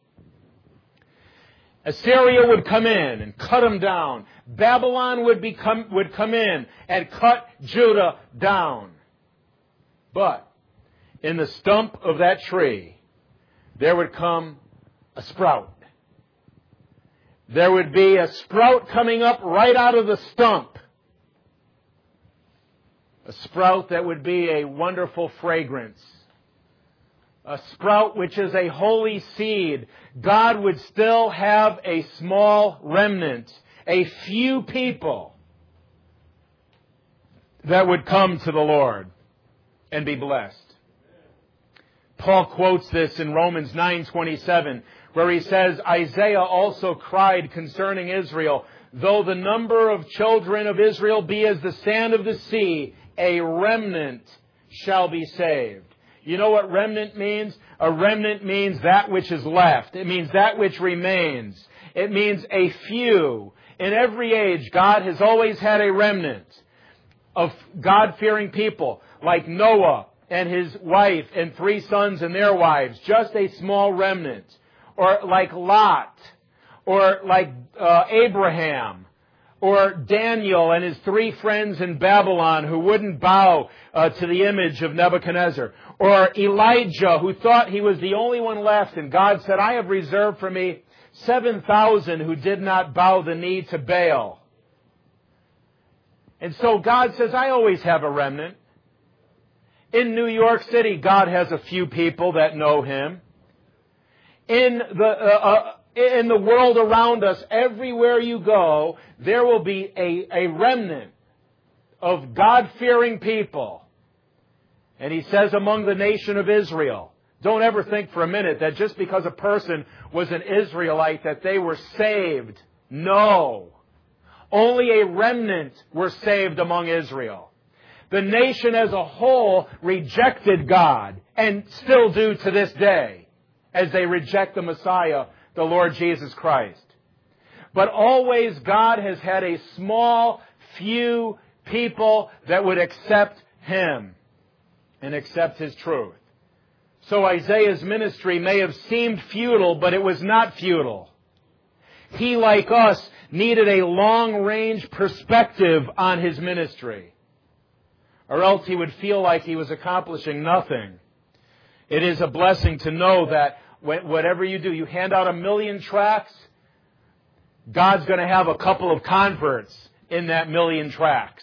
Assyria would come in and cut them down. Babylon would come in and cut Judah down. But in the stump of that tree, there would come a sprout. There would be a sprout coming up right out of the stump. A sprout that would be a wonderful fragrance. A sprout which is a holy seed. God would still have a small remnant, a few people that would come to the Lord and be blessed. Paul quotes this in Romans 9:27, where he says, Isaiah also cried concerning Israel, though the number of children of Israel be as the sand of the sea, a remnant shall be saved. You know what remnant means? A remnant means that which is left. It means that which remains. It means a few. In every age, God has always had a remnant of God-fearing people, like Noah and his wife and 3 sons and their wives, just a small remnant. Or like Lot, or like Abraham, or Daniel and his 3 friends in Babylon who wouldn't bow to the image of Nebuchadnezzar. Or Elijah, who thought he was the only one left, and God said, I have reserved for me 7,000 who did not bow the knee to Baal. And so God says, I always have a remnant. In New York City, God has a few people that know Him. In the world around us, everywhere you go, there will be a remnant of God-fearing people. And He says among the nation of Israel, don't ever think for a minute that just because a person was an Israelite that they were saved. No. Only a remnant were saved among Israel. The nation as a whole rejected God, and still do to this day, as they reject the Messiah, the Lord Jesus Christ. But always God has had a small, few people that would accept Him and accept His truth. So Isaiah's ministry may have seemed futile, but it was not futile. He, like us, needed a long-range perspective on his ministry, or else he would feel like he was accomplishing nothing. It is a blessing to know that whatever you do, you hand out 1,000,000 tracts, God's going to have a couple of converts in that 1,000,000 tracts.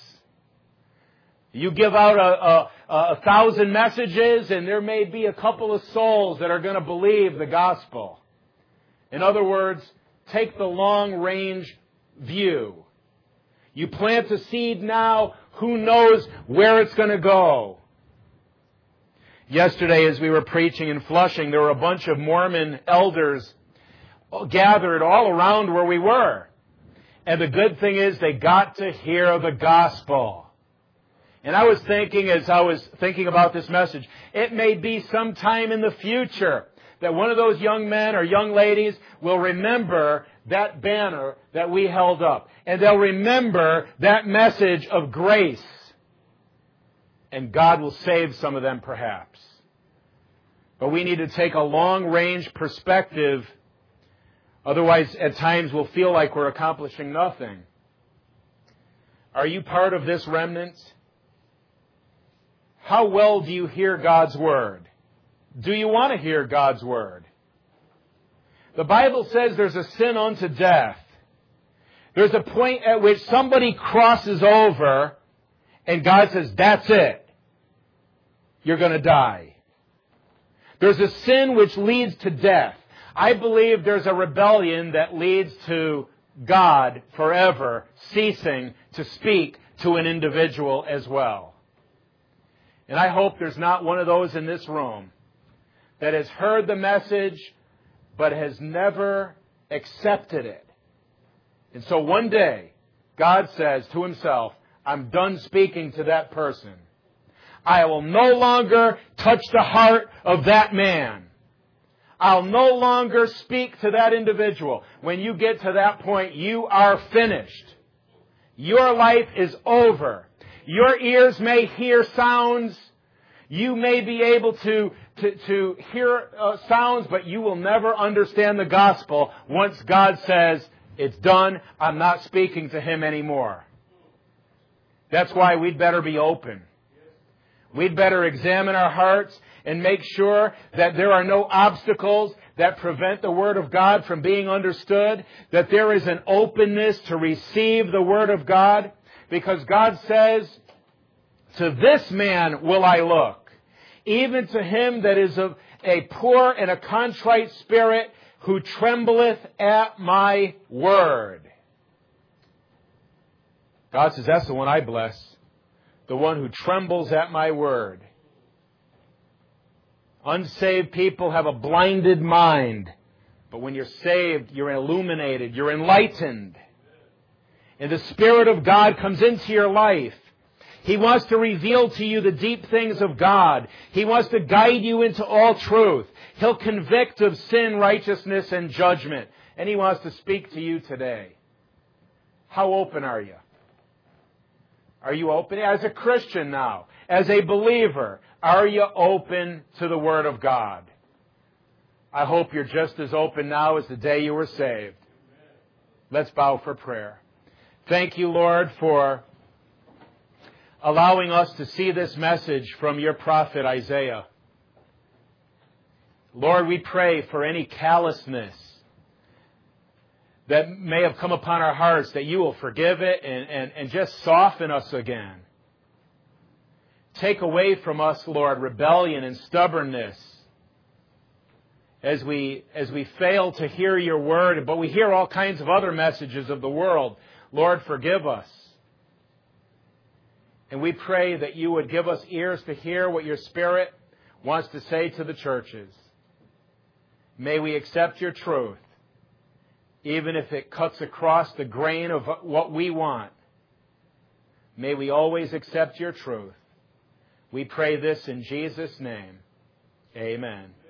You give out 1,000 messages, and there may be a couple of souls that are going to believe the gospel. In other words, take the long-range view. You plant a seed now, who knows where it's going to go? Yesterday, as we were preaching in Flushing, there were a bunch of Mormon elders gathered all around where we were. And the good thing is they got to hear the gospel. And I was thinking, as I was thinking about this message, it may be sometime in the future that one of those young men or young ladies will remember that banner that we held up. And they'll remember that message of grace. And God will save some of them perhaps. But we need to take a long-range perspective. Otherwise, at times, we'll feel like we're accomplishing nothing. Are you part of this remnant? How well do you hear God's Word? Do you want to hear God's Word? The Bible says there's a sin unto death. There's a point at which somebody crosses over and God says, that's it. you're going to die. There's a sin which leads to death. I believe there's a rebellion that leads to God forever ceasing to speak to an individual as well. And I hope there's not one of those in this room that has heard the message but has never accepted it. And so one day, God says to Himself, I'm done speaking to that person. I will no longer touch the heart of that man. I'll no longer speak to that individual. When you get to that point, you are finished. Your life is over. Your ears may hear sounds. You may be able to hear sounds, but you will never understand the gospel once God says, it's done, I'm not speaking to him anymore. That's why we'd better be open. We'd better examine our hearts and make sure that there are no obstacles that prevent the Word of God from being understood, that there is an openness to receive the Word of God, because God says, to this man will I look, even to him that is of a poor and a contrite spirit, who trembleth at my word. God says, that's the one I bless, the one who trembles at my word. Unsaved people have a blinded mind. But when you're saved, you're illuminated, you're enlightened. And the Spirit of God comes into your life. He wants to reveal to you the deep things of God. He wants to guide you into all truth. He'll convict of sin, righteousness, and judgment. And He wants to speak to you today. How open are you? Are you open? As a Christian now, as a believer, are you open to the Word of God? I hope you're just as open now as the day you were saved. Let's bow for prayer. Thank you, Lord, for allowing us to see this message from your prophet Isaiah. Lord, we pray for any callousness that may have come upon our hearts, that you will forgive it and just soften us again. Take away from us, Lord, rebellion and stubbornness as we fail to hear your word, but we hear all kinds of other messages of the world. Lord, forgive us. And we pray that you would give us ears to hear what your Spirit wants to say to the churches. May we accept your truth, even if it cuts across the grain of what we want. May we always accept your truth. We pray this in Jesus' name. Amen.